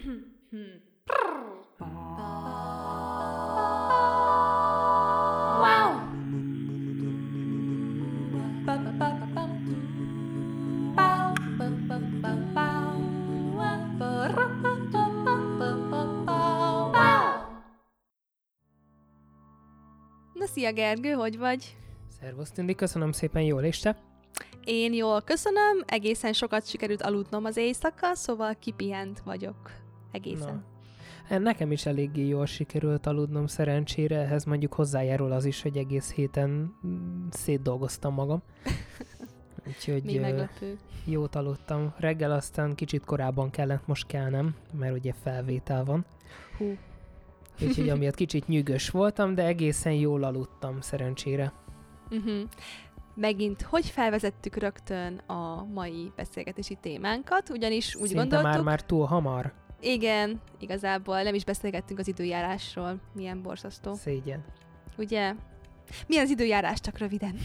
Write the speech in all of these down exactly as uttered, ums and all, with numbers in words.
Na, szia Gergő, hogy vagy? Szervusz Tündi, köszönöm szépen, jól, és te? Én jól köszönöm, egészen sokat sikerült aludnom az éjszaka, szóval kipihent vagyok egészen. Na. Nekem is eléggé jól sikerült aludnom szerencsére, ehhez mondjuk hozzájárul az is, hogy egész héten szétdolgoztam magam. Úgyhogy még meglepő. Jót aludtam. Reggel aztán kicsit korábban kellett most kelnem, mert ugye felvétel van. Hú. Úgyhogy amiatt kicsit nyűgös voltam, de egészen jól aludtam szerencsére. Uh-huh. Megint, hogy felvezettük rögtön a mai beszélgetési témánkat, ugyanis úgy Szinte gondoltuk... már, már túl hamar. Igen, igazából nem is beszélgettünk az időjárásról. Milyen borzasztó. Szégyen. Ugye? Milyen az időjárás, csak röviden?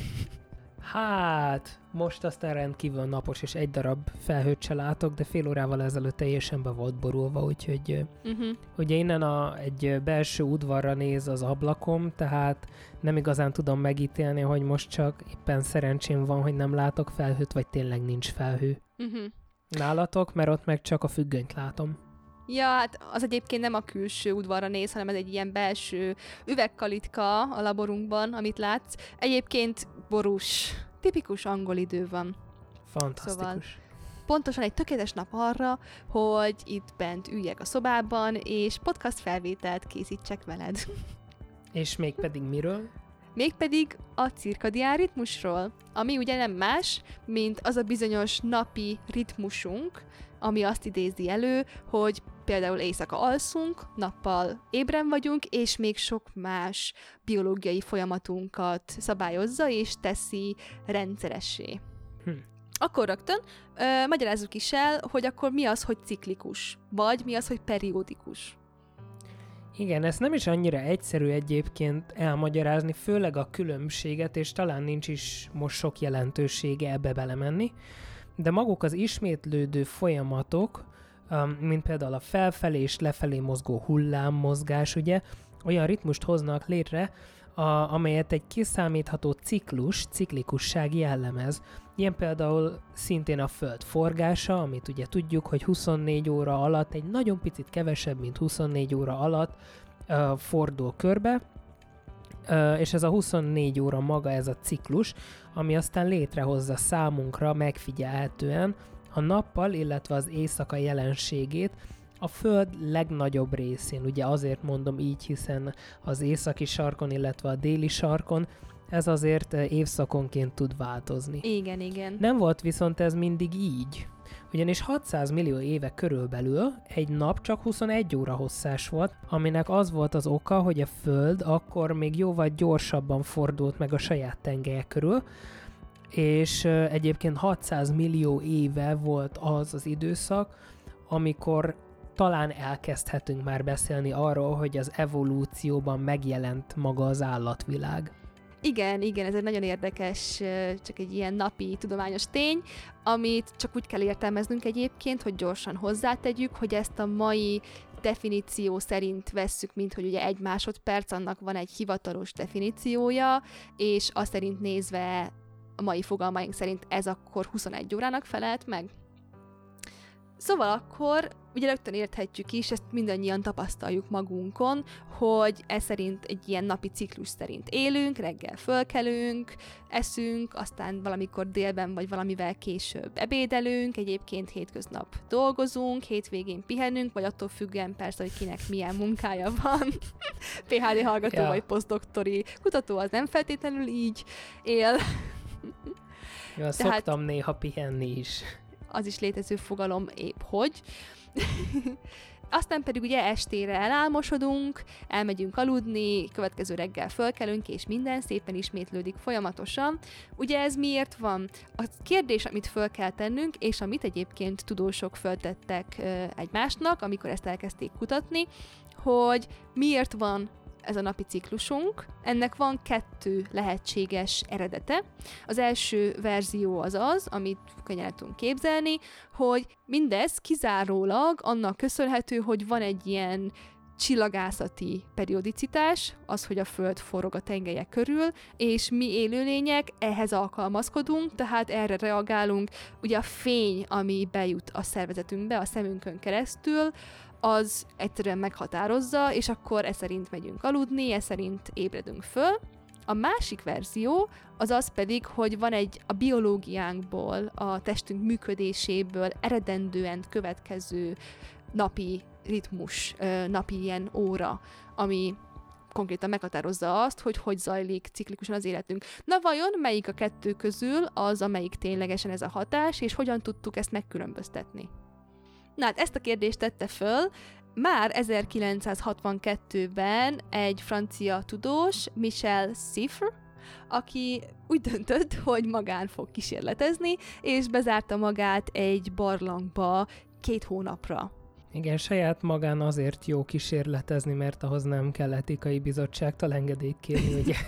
Hát, most aztán rendkívül napos, és egy darab felhőt se látok, de fél órával ezelőtt teljesen be volt borulva, úgyhogy uh-huh. ugye innen a, egy belső udvarra néz az ablakom, tehát nem igazán tudom megítélni, hogy most csak éppen szerencsém van, hogy nem látok felhőt, vagy tényleg nincs felhő. Uh-huh. Nálatok, mert ott meg csak a függönyt látom. Ja, hát az egyébként nem a külső udvarra néz, hanem ez egy ilyen belső üvegkalitka a laborunkban, amit látsz. Egyébként borús, tipikus angol idő van. Fantasztikus. Szóval pontosan egy tökéletes nap arra, hogy itt bent üljek a szobában, és podcast felvételt készítsek veled. És még pedig miről? Mégpedig a cirkadián ritmusról, ami ugye nem más, mint az a bizonyos napi ritmusunk, ami azt idézi elő, hogy például éjszaka alszunk, nappal ébren vagyunk, és még sok más biológiai folyamatunkat szabályozza és teszi rendszeressé. Hm. Akkor rögtön ö, magyarázzuk is el, hogy akkor mi az, hogy ciklikus, vagy mi az, hogy periódikus. Igen, ezt nem is annyira egyszerű egyébként elmagyarázni, főleg a különbséget, és talán nincs is most sok jelentősége ebbe belemenni, de maguk az ismétlődő folyamatok, mint például a felfelé és lefelé mozgó hullámmozgás, ugye, olyan ritmust hoznak létre, a, amelyet egy kiszámítható ciklus, ciklikusság jellemez. Ilyen például szintén a Föld forgása, amit ugye tudjuk, hogy huszonnégy óra alatt, egy nagyon picit kevesebb, mint huszonnégy óra alatt uh, fordul körbe, uh, és ez a huszonnégy óra maga, ez a ciklus, ami aztán létrehozza számunkra megfigyelhetően a nappal, illetve az éjszaka jelenségét a Föld legnagyobb részén. Ugye azért mondom így, hiszen az északi sarkon, illetve a déli sarkon ez azért évszakonként tud változni. Igen, igen. Nem volt viszont ez mindig így. Ugyanis hatszáz millió éve körülbelül egy nap csak huszonegy óra hosszás volt, aminek az volt az oka, hogy a Föld akkor még jóval gyorsabban fordult meg a saját tengelye körül, és egyébként hatszáz millió éve volt az az időszak, amikor talán elkezdhetünk már beszélni arról, hogy az evolúcióban megjelent maga az állatvilág. Igen, igen, ez egy nagyon érdekes, csak egy ilyen napi tudományos tény, amit csak úgy kell értelmeznünk egyébként, hogy gyorsan hozzátegyük, hogy ezt a mai definíció szerint vesszük, mint hogy ugye egy másodperc, annak van egy hivatalos definíciója, és azt szerint nézve a mai fogalmaink szerint ez akkor huszonegy órának felelt meg. Szóval akkor ugye rögtön érthetjük is, ezt mindannyian tapasztaljuk magunkon, hogy ez szerint egy ilyen napi ciklus szerint élünk, reggel fölkelünk, eszünk, aztán valamikor délben vagy valamivel később ebédelünk, egyébként hétköznap dolgozunk, hétvégén pihenünk, vagy attól függően persze, hogy kinek milyen munkája van. pé há dé hallgató ja. vagy posztdoktori kutató az nem feltétlenül így él. Ja, szoktam néha pihenni is. Az is létező fogalom épp hogy. Aztán pedig ugye estére elálmosodunk, elmegyünk aludni, következő reggel fölkelünk, és minden szépen ismétlődik folyamatosan. Ugye ez miért van? A kérdés, amit föl kell tennünk, és amit egyébként tudósok föltettek egymásnak, amikor ezt elkezdték kutatni, hogy miért van ez a napi ciklusunk. Ennek van kettő lehetséges eredete. Az első verzió az az, amit könnyen el tudunk képzelni, hogy mindez kizárólag annak köszönhető, hogy van egy ilyen csillagászati periodicitás, az, hogy a Föld forog a tengelye körül, és mi élőlények ehhez alkalmazkodunk, tehát erre reagálunk. Ugye a fény, ami bejut a szervezetünkbe, a szemünkön keresztül, az egyszerűen meghatározza, és akkor e szerint megyünk aludni, e szerint ébredünk föl. A másik verzió az az pedig, hogy van egy a biológiánkból, a testünk működéséből eredendően következő napi ritmus, napi ilyen óra, ami konkrétan meghatározza azt, hogy hogy zajlik ciklikusan az életünk. Na vajon melyik a kettő közül az, amelyik ténylegesen ez a hatás, és hogyan tudtuk ezt megkülönböztetni? Na hát ezt a kérdést tette föl már ezerkilencszázhatvankettőben egy francia tudós, Michel Siffre, aki úgy döntött, hogy magán fog kísérletezni, és bezárta magát egy barlangba két hónapra. Igen, saját magán azért jó kísérletezni, mert ahhoz nem kell etikai bizottságtól engedélyt kérni, ugye?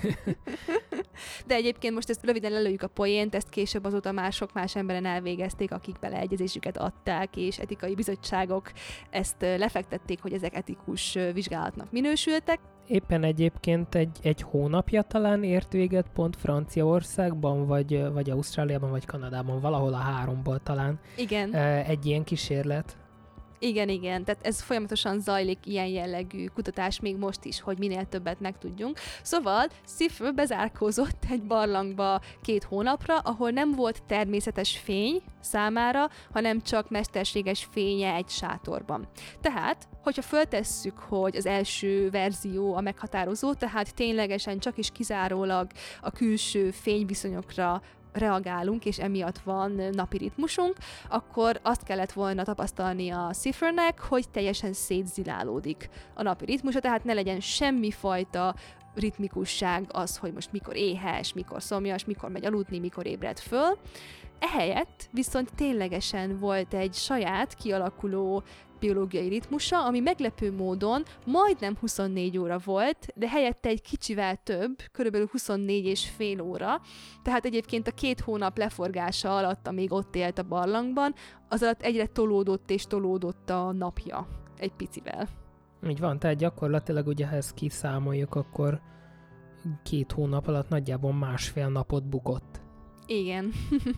De egyébként most ezt röviden lelőjük a poént, ezt később azóta már sok más emberen elvégezték, akik beleegyezésüket adták, és etikai bizottságok ezt lefektették, hogy ezek etikus vizsgálatnak minősültek. Éppen egyébként egy, egy hónapja talán ért véget pont Franciaországban, vagy, vagy Ausztráliában, vagy Kanadában, valahol a háromból talán. Igen. Egy ilyen kísérlet. Igen, igen, tehát ez folyamatosan zajlik ilyen jellegű kutatás még most is, hogy minél többet megtudjunk. Szóval Siffre bezárkózott egy barlangba két hónapra, ahol nem volt természetes fény számára, hanem csak mesterséges fénye egy sátorban. Tehát, hogyha föltesszük, hogy az első verzió a meghatározó, tehát ténylegesen csak is kizárólag a külső fényviszonyokra reagálunk, és emiatt van napi ritmusunk, akkor azt kellett volna tapasztalni a Siffre-nek, hogy teljesen szétzilálódik a napi ritmusa, tehát ne legyen semmifajta ritmikusság az, hogy most mikor éhes, mikor szomjas, mikor megy aludni, mikor ébred föl. Ehelyett viszont ténylegesen volt egy saját kialakuló biológiai ritmusa, ami meglepő módon majdnem huszonnégy óra volt, de helyette egy kicsivel több, körülbelül huszonnégy és fél óra. Tehát egyébként a két hónap leforgása alatt, amíg ott élt a barlangban, az alatt egyre tolódott és tolódott a napja egy picivel. Így van, tehát gyakorlatilag ugye, ha ezt kiszámoljuk, akkor két hónap alatt nagyjából másfél napot bukott. Igen.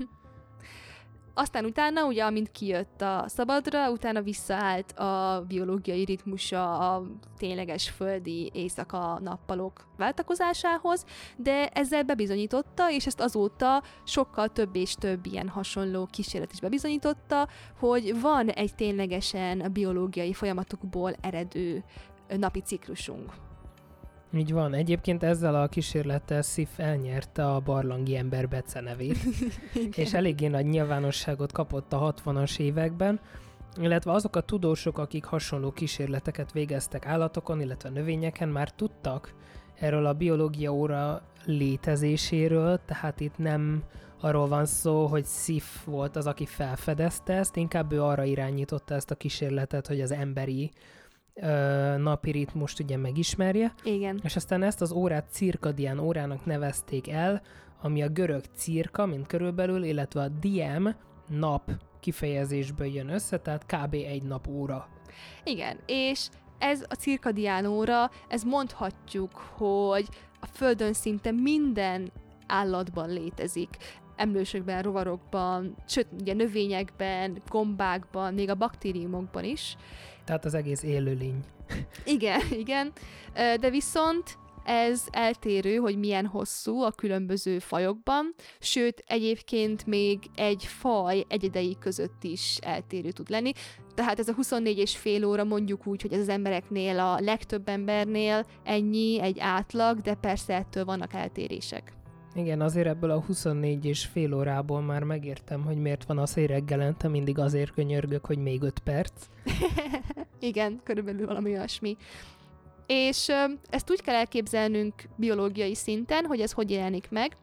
Aztán utána, ugye, amint kijött a szabadra, utána visszaállt a biológiai ritmusa a tényleges földi éjszaka-nappalok váltakozásához, de ezzel bebizonyította, és ezt azóta sokkal több és több ilyen hasonló kísérlet is bebizonyította, hogy van egy ténylegesen a biológiai folyamatokból eredő napi ciklusunk. Így van. Egyébként ezzel a kísérlettel Siffre elnyerte a barlangi ember becenevét, és eléggé nagy nyilvánosságot kapott a hatvanas években, illetve azok a tudósok, akik hasonló kísérleteket végeztek állatokon, illetve növényeken, már tudtak erről a biológia óra létezéséről, tehát itt nem arról van szó, hogy Siffre volt az, aki felfedezte ezt, inkább ő arra irányította ezt a kísérletet, hogy az emberi Ö, napi ritmust ugye megismerje. Igen. És aztán ezt az órát cirkadián órának nevezték el, ami a görög cirka, mint körülbelül, illetve a diem, nap kifejezésből jön össze, tehát kb. Egy nap óra. Igen, és ez a cirkadián óra, ez mondhatjuk, hogy a Földön szinte minden állatban létezik. Emlősökben, rovarokban, sőt, ugye növényekben, gombákban, még a baktériumokban is. Tehát az egész élőlény. Igen, igen, de viszont ez eltérő, hogy milyen hosszú a különböző fajokban, sőt, egyébként még egy faj egyedei között is eltérő tud lenni. Tehát ez a huszonnégy és fél óra, mondjuk úgy, hogy ez az embereknél, a legtöbb embernél ennyi, egy átlag, de persze ettől vannak eltérések. Igen, azért ebből a huszonnégy és fél órából már megértem, hogy miért van az, hogy reggelente mindig azért könyörgök, hogy még öt perc. Igen, körülbelül valami olyasmi. És ö, ezt úgy kell elképzelnünk biológiai szinten, hogy ez hogy jelenik meg,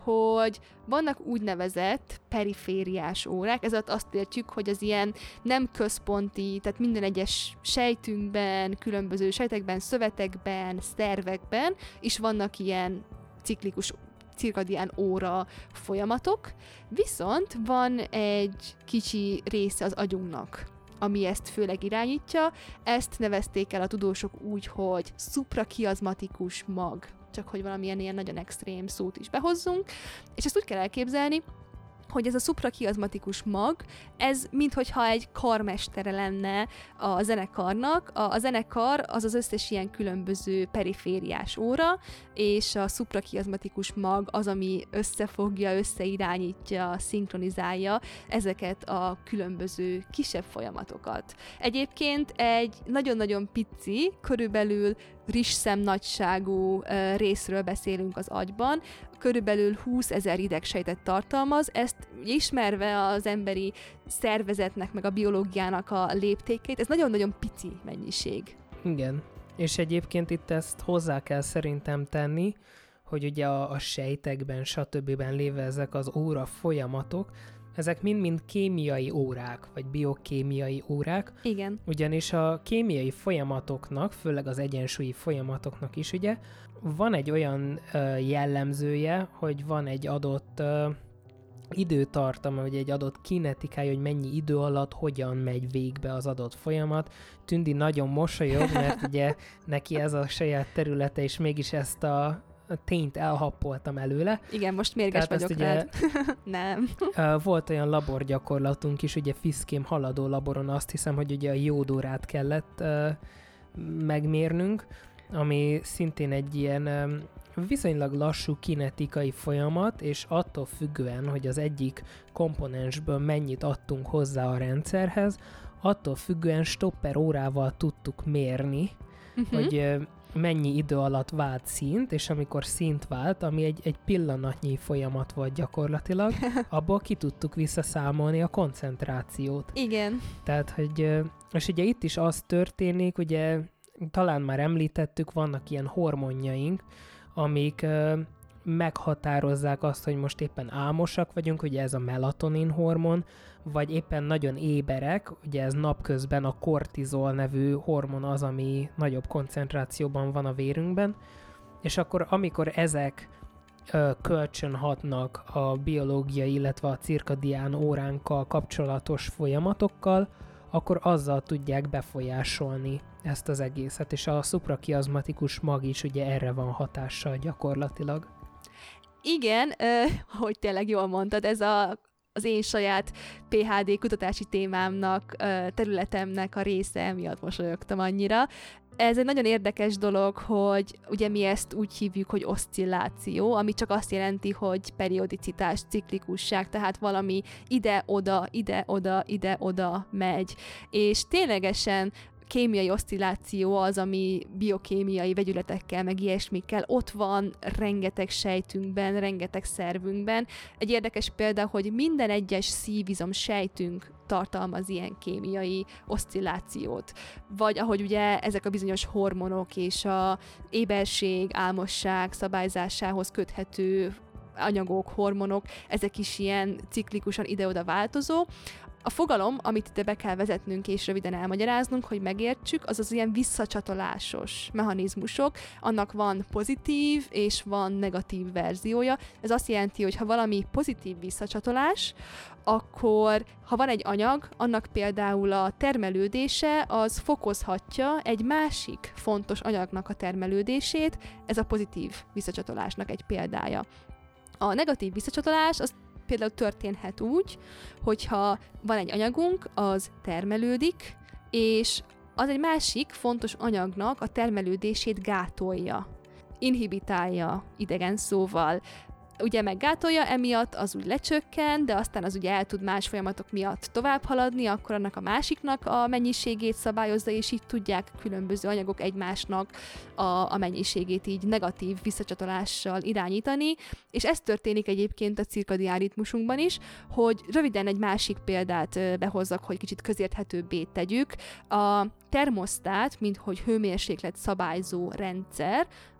hogy vannak úgynevezett perifériás órák, ez alatt azt értjük, hogy az ilyen nem központi, tehát minden egyes sejtünkben, különböző sejtekben, szövetekben, szervekben is vannak ilyen ciklikus cirkadián óra folyamatok, viszont van egy kicsi része az agyunknak, ami ezt főleg irányítja. Ezt nevezték el a tudósok úgy, hogy szuprakiazmatikus mag, csak hogy valamilyen ilyen nagyon extrém szót is behozzunk, és ezt úgy kell elképzelni, hogy ez a szuprakiazmatikus mag, ez minthogyha egy karmestere lenne a zenekarnak. A, a zenekar az az összes ilyen különböző perifériás óra, és a szuprakiazmatikus mag az, ami összefogja, összeirányítja, szinkronizálja ezeket a különböző kisebb folyamatokat. Egyébként egy nagyon-nagyon pici, körülbelül rizsszem nagyságú uh, részről beszélünk az agyban, körülbelül húszezer idegsejtet tartalmaz, ezt ismerve az emberi szervezetnek, meg a biológiának a léptékét, ez nagyon-nagyon pici mennyiség. Igen, és egyébként itt ezt hozzá kell szerintem tenni, hogy ugye a, a sejtekben, stb. Lévő ezek az óra folyamatok, ezek mind-mind kémiai órák, vagy biokémiai órák. Igen. Ugyanis a kémiai folyamatoknak, főleg az egyensúlyi folyamatoknak is ugye, van egy olyan uh, jellemzője, hogy van egy adott uh, időtartama, vagy egy adott kinetikája, hogy mennyi idő alatt hogyan megy végbe az adott folyamat. Tündi nagyon mosolyog, mert ugye neki ez a saját területe, és mégis ezt a tényt elhappoltam előle. Igen, most mérges Tehát vagyok ugye, rád. Nem. Volt olyan laborgyakorlatunk is, ugye Fiszkém haladó laboron, azt hiszem, hogy ugye a jódórát kellett uh, megmérnünk, ami szintén egy ilyen um, viszonylag lassú kinetikai folyamat, és attól függően, hogy az egyik komponensből mennyit adtunk hozzá a rendszerhez, attól függően stopper órával tudtuk mérni, uh-huh. hogy uh, mennyi idő alatt vált szint, és amikor szint vált, ami egy, egy pillanatnyi folyamat volt gyakorlatilag, abból ki tudtuk visszaszámolni a koncentrációt. Igen. Tehát, hogy, és ugye itt is az történik, ugye talán már említettük, vannak ilyen hormonjaink, amik meghatározzák azt, hogy most éppen álmosak vagyunk, ugye ez a melatonin hormon, vagy éppen nagyon éberek, ugye ez napközben a kortizol nevű hormon az, ami nagyobb koncentrációban van a vérünkben, és akkor amikor ezek ö, kölcsön hatnak a biológiai, illetve a cirkadián óránkkal kapcsolatos folyamatokkal, akkor azzal tudják befolyásolni ezt az egészet, és a szuprakiazmatikus mag is ugye erre van hatással gyakorlatilag. Igen, uh, hogy tényleg jól mondtad, ez a, az én saját pé há dé kutatási témámnak, uh, területemnek a része, miatt mosolyogtam annyira. Ez egy nagyon érdekes dolog, hogy ugye mi ezt úgy hívjuk, hogy oszcilláció, ami csak azt jelenti, hogy periodicitás, ciklikusság, tehát valami ide-oda, ide-oda, ide-oda megy. És ténylegesen kémiai oszcilláció az, ami biokémiai vegyületekkel, meg ilyesmikkel ott van rengeteg sejtünkben, rengeteg szervünkben. Egy érdekes példa, hogy minden egyes szívizom sejtünk tartalmaz ilyen kémiai oszcillációt. Vagy ahogy ugye ezek a bizonyos hormonok és a éberség, álmosság szabályzásához köthető anyagok, hormonok, ezek is ilyen ciklikusan ide-oda változó. A fogalom, amit ide be kell vezetnünk és röviden elmagyaráznunk, hogy megértsük, az az ilyen visszacsatolásos mechanizmusok. Annak van pozitív és van negatív verziója. Ez azt jelenti, hogy ha valami pozitív visszacsatolás, akkor ha van egy anyag, annak például a termelődése az fokozhatja egy másik fontos anyagnak a termelődését, ez a pozitív visszacsatolásnak egy példája. A negatív visszacsatolás az például történhet úgy, hogyha van egy anyagunk, az termelődik, és az egy másik fontos anyagnak a termelődését gátolja, inhibitálja idegen szóval. Ugye meggátolja, emiatt az úgy lecsökken, de aztán az ugye el tud más folyamatok miatt tovább haladni, akkor annak a másiknak a mennyiségét szabályozza, és így tudják különböző anyagok egymásnak a, a mennyiségét így negatív visszacsatolással irányítani, és ez történik egyébként a cirkadián ritmusunkban is, hogy röviden egy másik példát behozzak, hogy kicsit közérthetőbbé tegyük. A termosztát, mint hogy hőmérséklet szabályzó rendszer,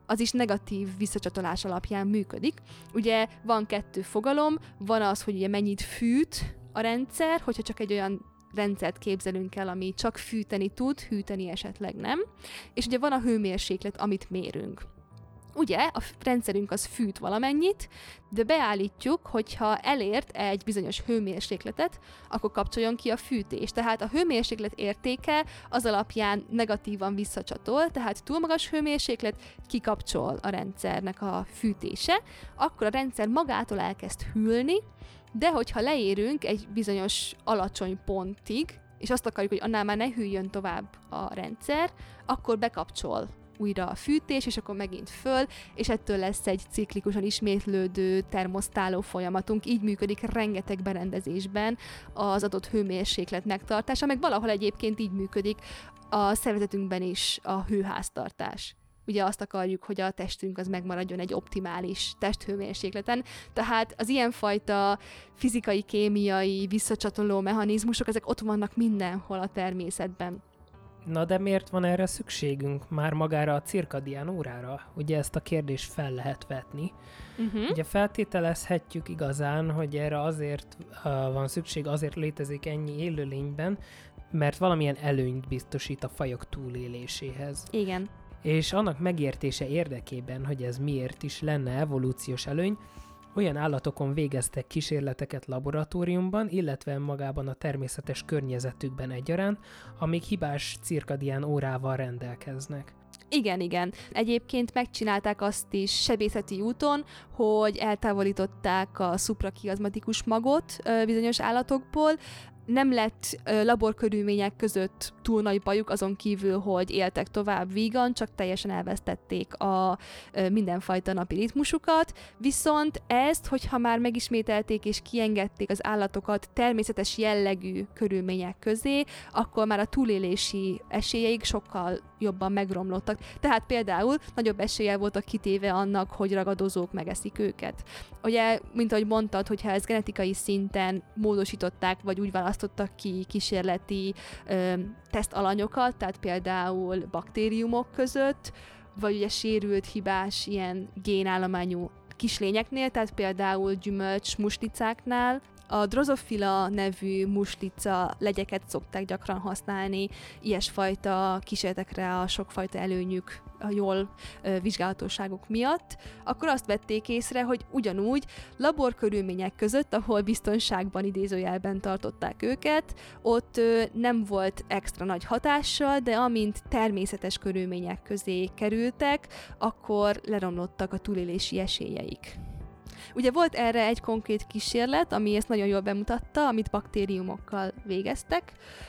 az is negatív visszacsatolás alapján működik. Ugye van kettő fogalom, van az, hogy ugye mennyit fűt a rendszer, hogyha csak egy olyan rendszert képzelünk el, ami csak fűteni tud, hűteni esetleg nem. És ugye van a hőmérséklet, amit mérünk. Ugye, a rendszerünk az fűt valamennyit, de beállítjuk, hogyha elért egy bizonyos hőmérsékletet, akkor kapcsoljon ki a fűtés. Tehát a hőmérséklet értéke az alapján negatívan visszacsatol, tehát túl magas hőmérséklet, kikapcsol a rendszernek a fűtése, akkor a rendszer magától elkezd hűlni, de hogyha leérünk egy bizonyos alacsony pontig, és azt akarjuk, hogy annál már ne hűljön tovább a rendszer, akkor bekapcsol újra a fűtés, és akkor megint föl, és ettől lesz egy ciklikusan ismétlődő termosztáló folyamatunk. Így működik rengeteg berendezésben az adott hőmérséklet megtartása, meg valahol egyébként így működik a szervezetünkben is a hőháztartás. Ugye azt akarjuk, hogy a testünk az megmaradjon egy optimális testhőmérsékleten, tehát az ilyenfajta fizikai, kémiai, visszacsatoló mechanizmusok, ezek ott vannak mindenhol a természetben. Na de miért van erre szükségünk már magára a cirkadián órára? Ugye ezt a kérdést fel lehet vetni. Uh-huh. Ugye feltételezhetjük igazán, hogy erre azért uh, van szükség, azért létezik ennyi élőlényben, mert valamilyen előnyt biztosít a fajok túléléséhez. Igen. És annak megértése érdekében, hogy ez miért is lenne evolúciós előny, olyan állatokon végeztek kísérleteket laboratóriumban, illetve magában a természetes környezetükben egyaránt, amik hibás cirkadián órával rendelkeznek. Igen, igen. Egyébként megcsinálták azt is sebészeti úton, hogy eltávolították a szuprakiaszmatikus magot ö, bizonyos állatokból. Nem lett ö, laborkörülmények között túl nagy bajuk, azon kívül, hogy éltek tovább vígan, csak teljesen elvesztették a ö, mindenfajta napi ritmusukat. Viszont ezt, hogyha már megismételték és kiengedték az állatokat természetes jellegű körülmények közé, akkor már a túlélési esélyeik sokkal jobban megromlottak. Tehát például nagyobb eséllyel voltak kitéve annak, hogy ragadozók megeszik őket. Ugye, mint ahogy mondtad, hogyha ez genetikai szinten módosították, vagy úgy választottak ki kísérleti ö, tesztalanyokat, tehát például baktériumok között, vagy ugye sérült, hibás ilyen génállományú kislényeknél, tehát például gyümölcs muslicáknál. A Drosophila nevű muslica legyeket szokták gyakran használni ilyesfajta kísérletekre a sokfajta előnyük, a jól ö, vizsgálhatóságok miatt, akkor azt vették észre, hogy ugyanúgy laborkörülmények között, ahol biztonságban idézőjelben tartották őket, ott ö, nem volt extra nagy hatással, de amint természetes körülmények közé kerültek, akkor leromlottak a túlélési esélyeik. Ugye volt erre egy konkrét kísérlet, ami ezt nagyon jól bemutatta, amit baktériumokkal végeztek,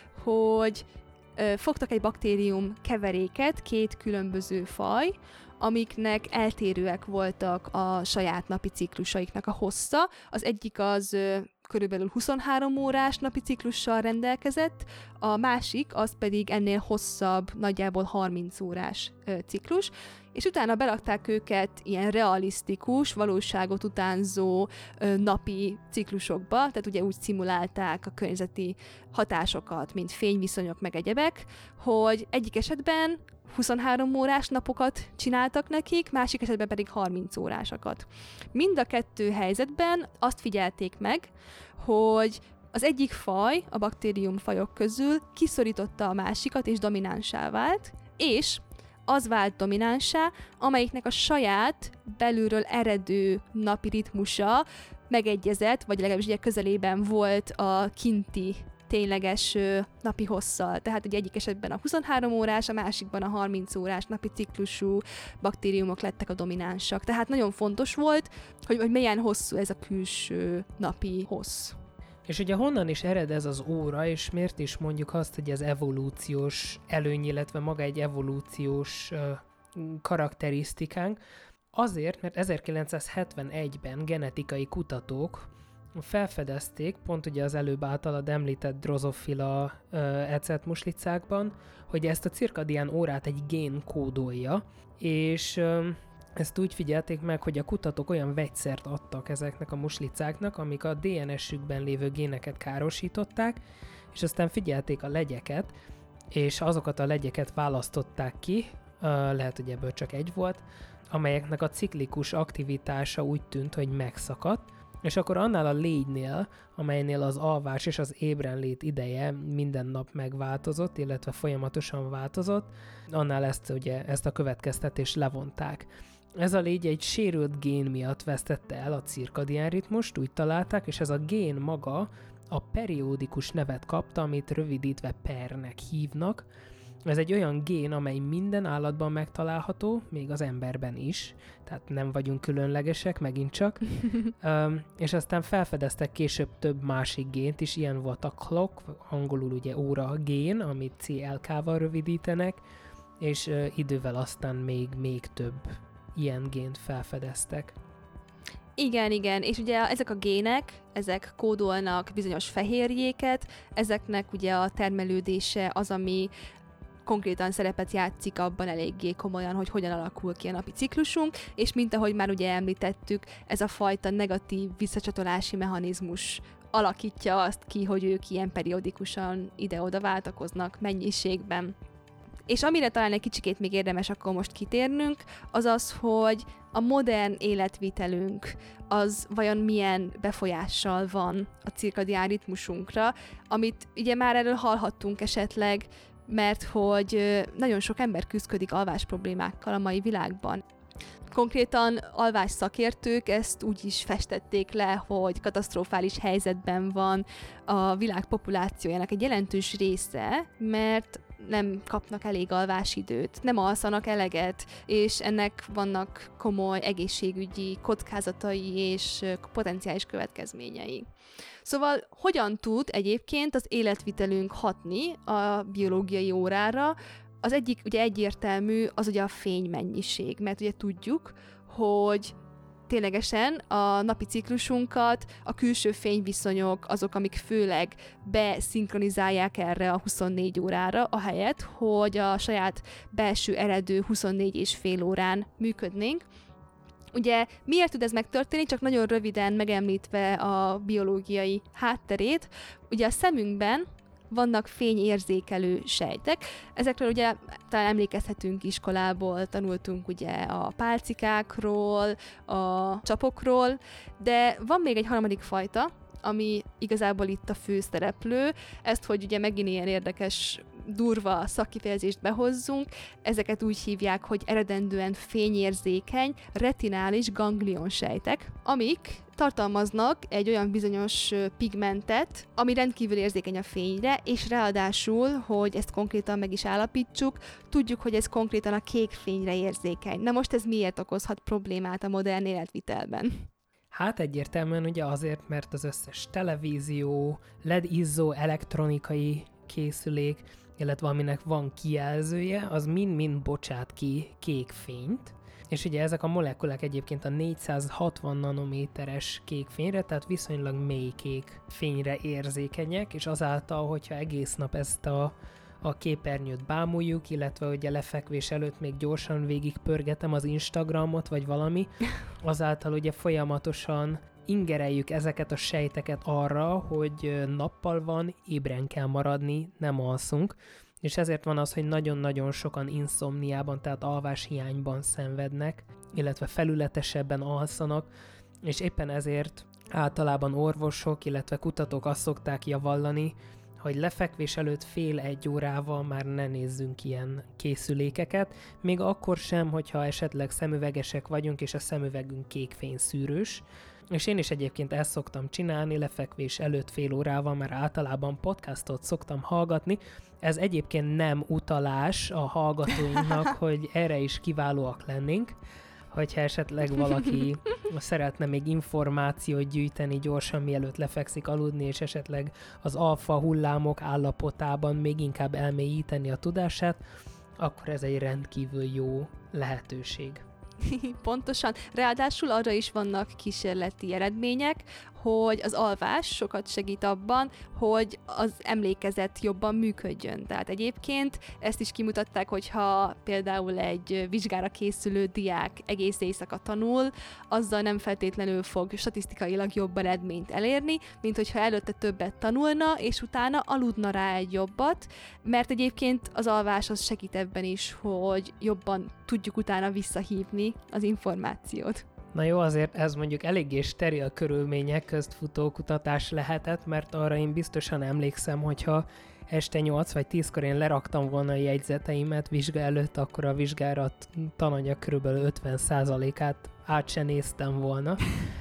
hogy ö, fogtak egy baktérium keveréket, két különböző faj, amiknek eltérőek voltak a saját napi ciklusaiknak a hossza. Az egyik az ö, körülbelül huszonhárom órás napi ciklussal rendelkezett, a másik az pedig ennél hosszabb, nagyjából harminc órás ö, ciklus, és utána berakták őket ilyen realisztikus, valóságot utánzó ö, napi ciklusokba, tehát ugye úgy szimulálták a környezeti hatásokat, mint fényviszonyok meg egyebek, hogy egyik esetben huszonhárom órás napokat csináltak nekik, másik esetben pedig harminc órásakat. Mind a kettő helyzetben azt figyelték meg, hogy az egyik faj, a baktériumfajok közül kiszorította a másikat és dominánsá vált, és az vált dominánsá, amelyiknek a saját belülről eredő napi ritmusa megegyezett, vagy legalábbis ugye közelében volt a kinti tényleges ö, napi hosszal. Tehát ugye egyik esetben a huszonhárom órás, a másikban a harminc órás napi ciklusú baktériumok lettek a dominánsak. Tehát nagyon fontos volt, hogy, hogy milyen hosszú ez a külső napi hossz. És ugye honnan is ered ez az óra, és miért is mondjuk azt, hogy ez evolúciós előny, illetve maga egy evolúciós uh, karakterisztikánk? Azért, mert ezerkilencszázhetvenegyben genetikai kutatók felfedezték, pont ugye az előbb általad említett Drosophila uh, ecet muslicákban, hogy ezt a cirkadián órát egy gén kódolja, és uh, ezt úgy figyelték meg, hogy a kutatók olyan vegyszert adtak ezeknek a muslicáknak, amik a dé en es-ükben lévő géneket károsították, és aztán figyelték a legyeket, és azokat a legyeket választották ki, lehet, hogy ebből csak egy volt, amelyeknek a ciklikus aktivitása úgy tűnt, hogy megszakadt, és akkor annál a légynél, amelynél az alvás és az ébrenlét ideje minden nap megváltozott, illetve folyamatosan változott, annál ezt, ugye, ezt a következtetést levonták. Ez a légy egy sérült gén miatt vesztette el a cirkadián ritmust, úgy találták, és ez a gén maga a periódikus nevet kapta, amit rövidítve pernek hívnak. Ez egy olyan gén, amely minden állatban megtalálható, még az emberben is, tehát nem vagyunk különlegesek, megint csak. um, és aztán felfedeztek később több másik gént is, ilyen volt a clock, angolul ugye óra gén, amit cé el ká-val rövidítenek, és uh, idővel aztán még, még több ilyen gént felfedeztek. Igen, igen, és ugye ezek a gének, ezek kódolnak bizonyos fehérjéket, ezeknek ugye a termelődése az, ami konkrétan szerepet játszik abban eléggé komolyan, hogy hogyan alakul ki a napi ciklusunk, és mint ahogy már ugye említettük, ez a fajta negatív visszacsatolási mechanizmus alakítja azt ki, hogy ők ilyen periódikusan ide-oda váltakoznak mennyiségben. És amire talán egy kicsikét még érdemes akkor most kitérnünk, az az, hogy a modern életvitelünk az vajon milyen befolyással van a cirkadián ritmusunkra, amit ugye már erről hallhattunk esetleg, mert hogy nagyon sok ember küzdik alvás problémákkal a mai világban. Konkrétan alvás szakértők ezt úgy is festették le, hogy katasztrofális helyzetben van a világ populációjának egy jelentős része, mert nem kapnak elég alvásidőt, nem alszanak eleget, és ennek vannak komoly egészségügyi kockázatai és potenciális következményei. Szóval hogyan tud egyébként az életvitelünk hatni a biológiai órára? Az egyik ugye egyértelmű, az ugye a fénymennyiség, mert ugye tudjuk, hogy ténylegesen a napi ciklusunkat a külső fényviszonyok azok, amik főleg beszinkronizálják erre a huszonnégy órára, ahelyett, hogy a saját belső eredő huszonnégy és fél órán működnénk. Ugye miért tud ez megtörténni, csak nagyon röviden megemlítve a biológiai hátterét. Ugye a szemünkben vannak fényérzékelő sejtek. Ezekről ugye talán emlékezhetünk iskolából, tanultunk ugye a pálcikákról, a csapokról, de van még egy harmadik fajta, ami igazából itt a főszereplő. Ezt, hogy ugye megint ilyen érdekes, durva szakkifejezést behozzunk, ezeket úgy hívják, hogy eredendően fényérzékeny, retinális ganglionsejtek, amik tartalmaznak egy olyan bizonyos pigmentet, ami rendkívül érzékeny a fényre, és ráadásul, hogy ezt konkrétan meg is állapítsuk, tudjuk, hogy ez konkrétan a kék fényre érzékeny. Na most ez miért okozhat problémát a modern életvitelben? Hát egyértelműen ugye azért, mert az összes televízió, el é dé izzó elektronikai készülék, illetve aminek van kijelzője, az mind-mind bocsát ki kék fényt, és ugye ezek a molekulák egyébként a négyszázhatvan nanométeres kék fényre, tehát viszonylag mély kék fényre érzékenyek, és azáltal, hogyha egész nap ezt a, a képernyőt bámuljuk, illetve ugye lefekvés előtt még gyorsan végigpörgetem az Instagramot, vagy valami, azáltal ugye folyamatosan ingereljük ezeket a sejteket arra, hogy nappal van, ébren kell maradni, nem alszunk, és ezért van az, hogy nagyon-nagyon sokan inszomniában, tehát alváshiányban szenvednek, illetve felületesebben alszanak, és éppen ezért általában orvosok, illetve kutatók azt szokták javallani, hogy lefekvés előtt fél egy órával már ne nézzünk ilyen készülékeket, még akkor sem, hogyha esetleg szemüvegesek vagyunk, és a szemüvegünk kékfényszűrős. És én is egyébként ezt szoktam csinálni, lefekvés előtt fél órával, mert általában podcastot szoktam hallgatni. Ez egyébként nem utalás a hallgatóinknak, hogy erre is kiválóak lennénk, hogyha esetleg valaki szeretne még információt gyűjteni gyorsan, mielőtt lefekszik aludni, és esetleg az alfa hullámok állapotában még inkább elmélyíteni a tudását, akkor ez egy rendkívül jó lehetőség. Pontosan. Ráadásul arra is vannak kísérleti eredmények, hogy az alvás sokat segít abban, hogy az emlékezet jobban működjön. Tehát egyébként ezt is kimutatták, hogyha például egy vizsgára készülő diák egész éjszaka tanul, azzal nem feltétlenül fog statisztikailag jobb eredményt elérni, mint hogyha előtte többet tanulna, és utána aludna rá egy jobbat, mert egyébként az alvás az segít ebben is, hogy jobban tudjuk utána visszahívni az információt. Na jó, azért ez mondjuk eléggé steril körülmények közt futó kutatás lehetett, mert arra én biztosan emlékszem, hogyha este nyolc vagy tízkor én leraktam volna a jegyzeteimet vizsga előtt, akkor a vizsgára tananyag körülbelül ötven százalékát át se néztem volna.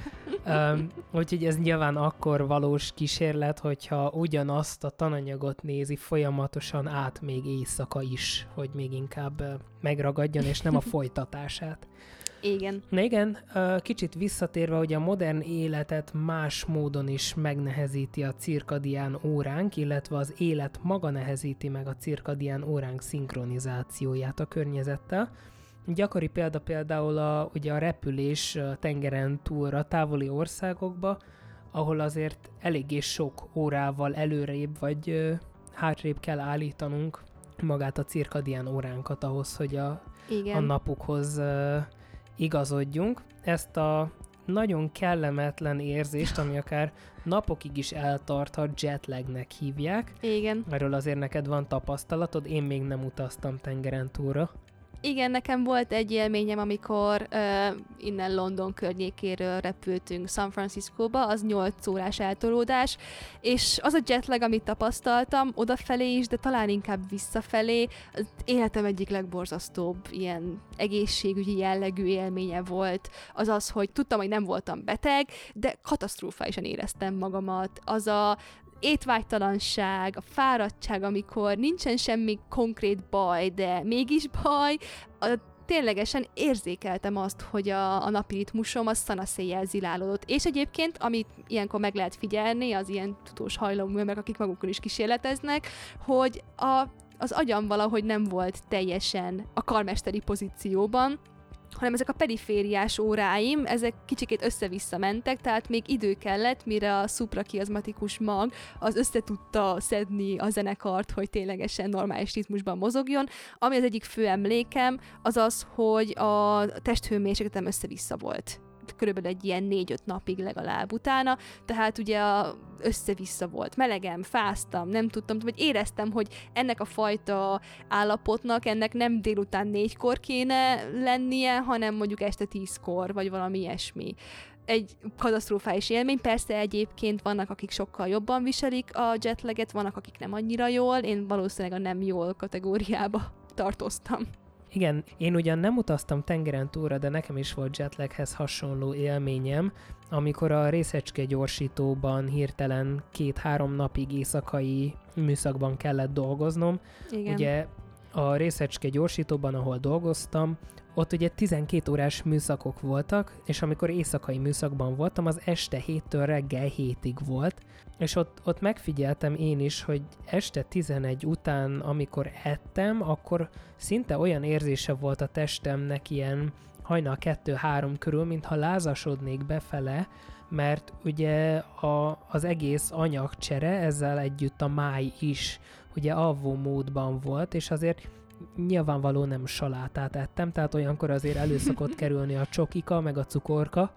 um, úgyhogy ez nyilván akkor valós kísérlet, hogyha ugyanazt a tananyagot nézi folyamatosan át még éjszaka is, hogy még inkább uh, megragadjon, és nem a folytatását. Igen. Na igen, kicsit visszatérve, hogy a modern életet más módon is megnehezíti a cirkadián óránk, illetve az élet maga nehezíti meg a cirkadián óránk szinkronizációját a környezettel. Gyakori példa például a, ugye a repülés tengeren túlra távoli országokba, ahol azért eléggé sok órával előrébb vagy ö, hátrébb kell állítanunk magát a cirkadián óránkat ahhoz, hogy a, a napukhoz ö, igazodjunk. Ezt a nagyon kellemetlen érzést, ami akár napokig is eltarthat, jetlagnek hívják. Igen. Erről azért neked van tapasztalatod, én még nem utaztam tengeren túlra. Igen, nekem volt egy élményem, amikor uh, innen London környékéről repültünk San Franciscóba, az nyolc órás eltolódás, és az a jetlag, amit tapasztaltam, odafelé is, de talán inkább visszafelé, az életem egyik legborzasztóbb ilyen egészségügyi jellegű élménye volt. Az az, hogy tudtam, hogy nem voltam beteg, de katasztrofálisan éreztem magamat. Az a étvágytalanság, a fáradtság, amikor nincsen semmi konkrét baj, de mégis baj, a, ténylegesen érzékeltem azt, hogy a, a napi ritmusom az szanaszéjjel zilálódott. És egyébként, amit ilyenkor meg lehet figyelni, az ilyen tudós hajlaműek, akik magukon is kísérleteznek, hogy a, az agyam valahogy nem volt teljesen a karmesteri pozícióban, hanem ezek a perifériás óráim, ezek kicsikét össze-vissza mentek, tehát még idő kellett, mire a szuprakiaszmatikus mag az össze tudta szedni a zenekart, hogy ténylegesen normális ritmusban mozogjon. Ami az egyik fő emlékem, az az, hogy a testhőmérsékletem össze-vissza volt. Körülbelül egy ilyen négy-öt napig legalább utána, tehát ugye a össze-vissza volt melegem, fáztam, nem tudtam, vagy éreztem, hogy ennek a fajta állapotnak, ennek nem délután négykor kéne lennie, hanem mondjuk este tízkor, vagy valami ilyesmi. Egy katasztrofális élmény, persze egyébként vannak, akik sokkal jobban viselik a jetlaget, vannak, akik nem annyira jól, én valószínűleg a nem jól kategóriába tartoztam. Igen, én ugyan nem utaztam tengeren túlra, de nekem is volt jetlaghez hasonló élményem, amikor a részecske gyorsítóban hirtelen két-három napig éjszakai műszakban kellett dolgoznom. Igen. Ugye a részecske gyorsítóban, ahol dolgoztam, ott ugye tizenkét órás műszakok voltak, és amikor éjszakai műszakban voltam, az este héttől reggel hétig volt, és ott, ott megfigyeltem én is, hogy este tizenegy után, amikor ettem, akkor szinte olyan érzése volt a testemnek ilyen hajnal kettő-három körül, mintha lázasodnék befele, mert ugye a, az egész anyagcsere, ezzel együtt a máj is ugye alvó módban volt, és azért nyilvánvaló nem salátát ettem, tehát olyankor azért elő szokott kerülni a csokika, meg a cukorka,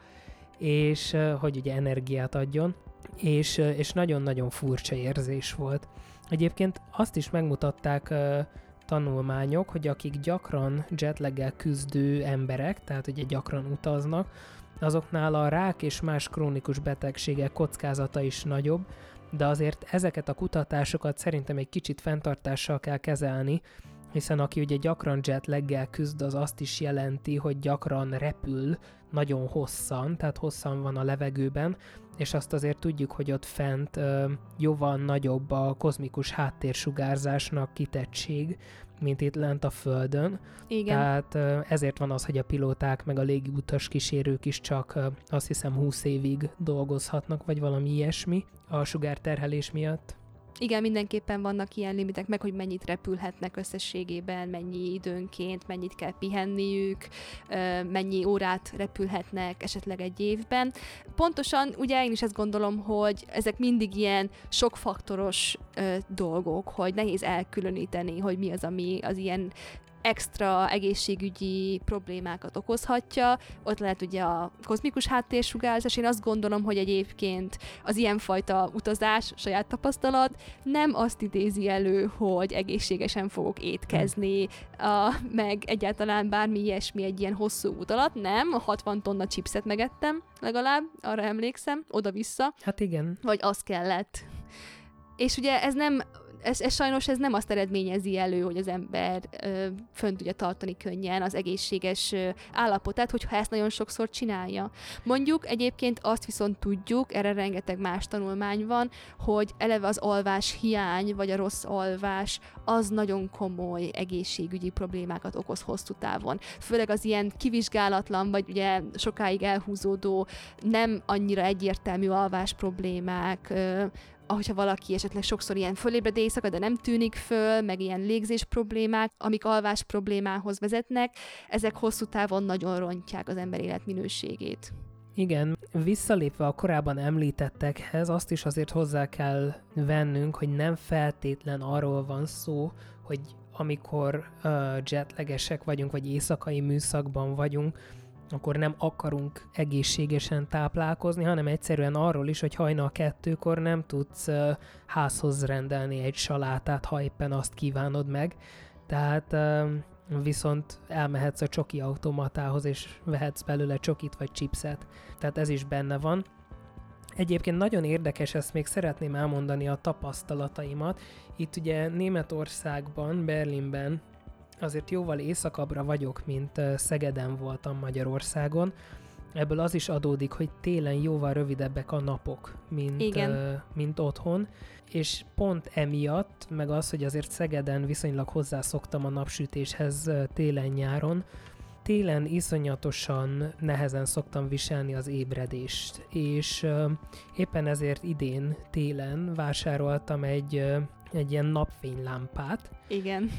és hogy ugye energiát adjon, és, és nagyon-nagyon furcsa érzés volt. Egyébként azt is megmutatták uh, tanulmányok, hogy akik gyakran jetlaggel küzdő emberek, tehát ugye gyakran utaznak, azoknál a rák és más krónikus betegségek kockázata is nagyobb, de azért ezeket a kutatásokat szerintem egy kicsit fenntartással kell kezelni, hiszen aki ugye gyakran jetlaggel küzd, az azt is jelenti, hogy gyakran repül nagyon hosszan, tehát hosszan van a levegőben, és azt azért tudjuk, hogy ott fent ö, jóval nagyobb a kozmikus háttérsugárzásnak kitettség, mint itt lent a Földön. Igen. Tehát ö, ezért van az, hogy a pilóták meg a légiutas kísérők is csak ö, azt hiszem húsz évig dolgozhatnak, vagy valami ilyesmi a sugárterhelés miatt. Igen, mindenképpen vannak ilyen limitek, meg hogy mennyit repülhetnek összességében, mennyi időnként, mennyit kell pihenniük, mennyi órát repülhetnek esetleg egy évben. Pontosan, ugye én is ezt gondolom, hogy ezek mindig ilyen sokfaktoros dolgok, hogy nehéz elkülöníteni, hogy mi az, ami az ilyen extra egészségügyi problémákat okozhatja. Ott lehet ugye a kozmikus háttérsugárzás. Én azt gondolom, hogy egyébként az ilyenfajta utazás, saját tapasztalat nem azt idézi elő, hogy egészségesen fogok étkezni, a, meg egyáltalán bármi ilyesmi egy ilyen hosszú út alatt. Nem, a hatvan tonna chipset megettem legalább, arra emlékszem, oda-vissza. Hát igen. Vagy az kellett. És ugye ez nem Ez, ez sajnos ez nem azt eredményezi elő, hogy az ember ö, fönn tudja tartani könnyen az egészséges ö, állapotát, hogyha ezt nagyon sokszor csinálja. Mondjuk egyébként azt viszont tudjuk, erre rengeteg más tanulmány van, hogy eleve az alvás hiány, vagy a rossz alvás, az nagyon komoly egészségügyi problémákat okoz hosszú távon. Főleg az ilyen kivizsgálatlan, vagy ugye sokáig elhúzódó, nem annyira egyértelmű alvás problémák, ö, ahogyha valaki esetleg sokszor ilyen fölébred éjszaka, de nem tűnik föl, meg ilyen légzés problémák, amik alvás problémához vezetnek, ezek hosszú távon nagyon rontják az ember életminőségét. Igen, visszalépve a korábban említettekhez, azt is azért hozzá kell vennünk, hogy nem feltétlen arról van szó, hogy amikor uh, jetlagesek vagyunk, vagy éjszakai műszakban vagyunk, akkor nem akarunk egészségesen táplálkozni, hanem egyszerűen arról is, hogy hajnal kettőkor nem tudsz uh, házhoz rendelni egy salátát, ha éppen azt kívánod meg. Tehát uh, viszont elmehetsz a csoki automatához, és vehetsz belőle csokit vagy chipset. Tehát ez is benne van. Egyébként nagyon érdekes, ezt még szeretném elmondani a tapasztalataimat. Itt ugye Németországban, Berlinben azért jóval északabbra vagyok, mint Szegeden voltam Magyarországon. Ebből az is adódik, hogy télen jóval rövidebbek a napok, mint, uh, mint otthon, és pont emiatt, meg az, hogy azért Szegeden viszonylag hozzászoktam a napsütéshez télen-nyáron, télen iszonyatosan nehezen szoktam viselni az ébredést, és uh, éppen ezért idén télen vásároltam egy, uh, egy ilyen napfénylámpát. Igen.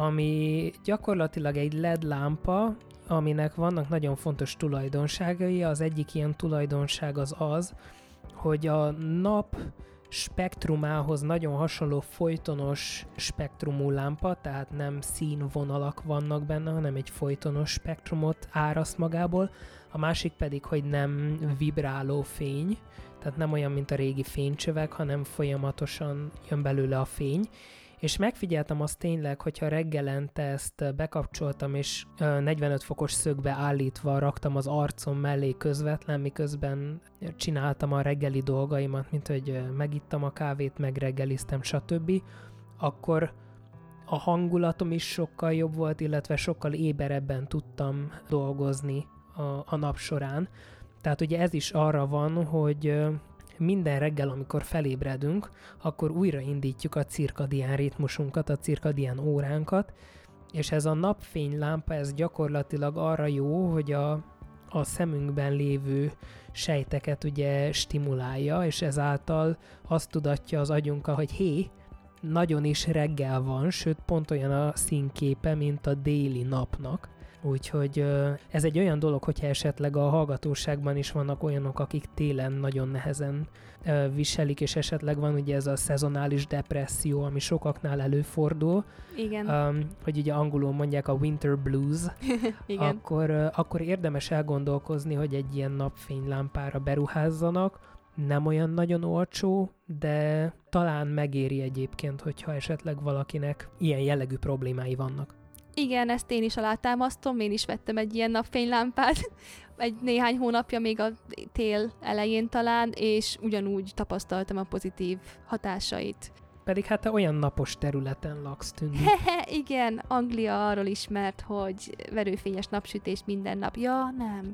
Ami gyakorlatilag egy el é dé lámpa, aminek vannak nagyon fontos tulajdonságai. Az egyik ilyen tulajdonság az az, hogy a nap spektrumához nagyon hasonló folytonos spektrumú lámpa, tehát nem színvonalak vannak benne, hanem egy folytonos spektrumot áraszt magából. A másik pedig, hogy nem vibráló fény, tehát nem olyan, mint a régi fénycsövek, hanem folyamatosan jön belőle a fény. És megfigyeltem azt tényleg, hogyha reggelente ezt bekapcsoltam, és negyvenöt fokos szögbe állítva raktam az arcom mellé közvetlen, miközben csináltam a reggeli dolgaimat, mint hogy megittam a kávét, megreggeliztem, stb., akkor a hangulatom is sokkal jobb volt, illetve sokkal éberebben tudtam dolgozni a, a nap során. Tehát ugye ez is arra van, hogy minden reggel, amikor felébredünk, akkor újraindítjuk a cirkadián ritmusunkat, a cirkadián óránkat, és ez a napfénylámpa, ez gyakorlatilag arra jó, hogy a, a szemünkben lévő sejteket ugye stimulálja, és ezáltal azt tudatja az agyunkkal, hogy hé, nagyon is reggel van, sőt pont olyan a színképe, mint a déli napnak. Úgyhogy ez egy olyan dolog, hogyha esetleg a hallgatóságban is vannak olyanok, akik télen nagyon nehezen viselik, és esetleg van ugye ez a szezonális depresszió, ami sokaknál előfordul. Igen. Um, hogy ugye angolul mondják a winter blues. Igen. Akkor, akkor érdemes elgondolkozni, hogy egy ilyen napfénylámpára beruházzanak. Nem olyan nagyon olcsó, de talán megéri egyébként, hogyha esetleg valakinek ilyen jellegű problémái vannak. Igen, ezt én is alátámasztom, én is vettem egy ilyen napfénylámpát, egy néhány hónapja még a tél elején talán, és ugyanúgy tapasztaltam a pozitív hatásait. Pedig hát te olyan napos területen laksz, tűnik. Hehe, igen, Anglia arról ismert, hogy verőfényes napsütés minden nap. Ja, nem.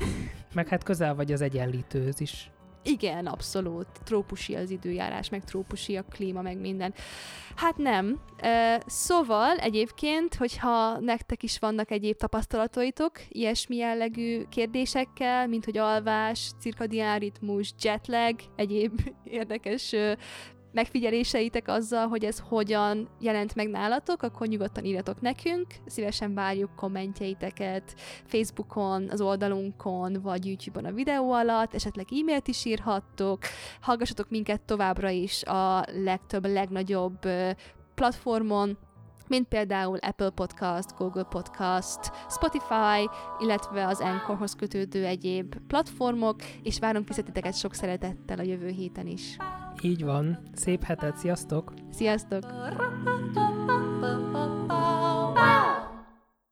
Meg hát közel vagy az Egyenlítőhöz is. Igen, abszolút. Trópusi az időjárás, meg trópusi a klíma, meg minden. Hát nem. Szóval egyébként, hogyha nektek is vannak egyéb tapasztalataitok ilyesmi jellegű kérdésekkel, mint hogy alvás, cirkadián ritmus, jetlag, egyéb érdekes megfigyeléseitek azzal, hogy ez hogyan jelent meg nálatok, akkor nyugodtan írjatok nekünk, szívesen várjuk kommentjeiteket Facebookon, az oldalunkon, vagy YouTube-on a videó alatt, esetleg e-mailt is írhattok, hallgassatok minket továbbra is a legtöbb, legnagyobb platformon, mint például Apple Podcast, Google Podcast, Spotify, illetve az Anchorhoz kötődő egyéb platformok, és várunk visszatiteket sok szeretettel a jövő héten is. Így van. Szép hetet, sziasztok! Sziasztok!